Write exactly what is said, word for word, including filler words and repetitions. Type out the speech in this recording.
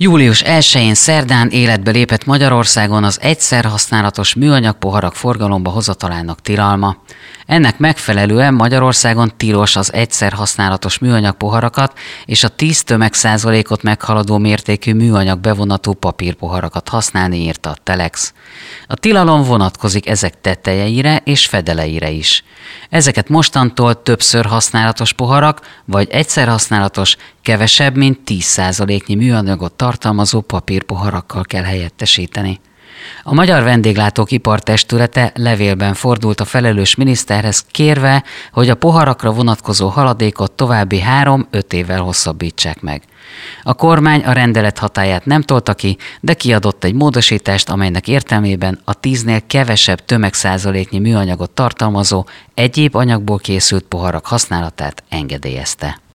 július elsején szerdán életbe lépett Magyarországon az egyszer használatos műanyag poharak forgalomba hozatalának tilalma. Ennek megfelelően Magyarországon tilos az egyszer használatos műanyag poharakat és a tíz tömegszázalékot meghaladó mértékű műanyag bevonatú papírpoharakat használni, írta a Telex. A tilalom vonatkozik ezek tetejeire és fedeleire is. Ezeket mostantól többször használatos poharak vagy egyszer használatos, kevesebb, mint tíz százaléknyi műanyagot tartalmazó papírpoharakkal kell helyettesíteni. A Magyar Vendéglátók Ipartestülete levélben fordult a felelős miniszterhez, kérve, hogy a poharakra vonatkozó haladékot további három-öt évvel hosszabbítsák meg. A kormány a rendelet hatályát nem tolta ki, de kiadott egy módosítást, amelynek értelmében a tíznél kevesebb tömegszázaléknyi műanyagot tartalmazó egyéb anyagból készült poharak használatát engedélyezte.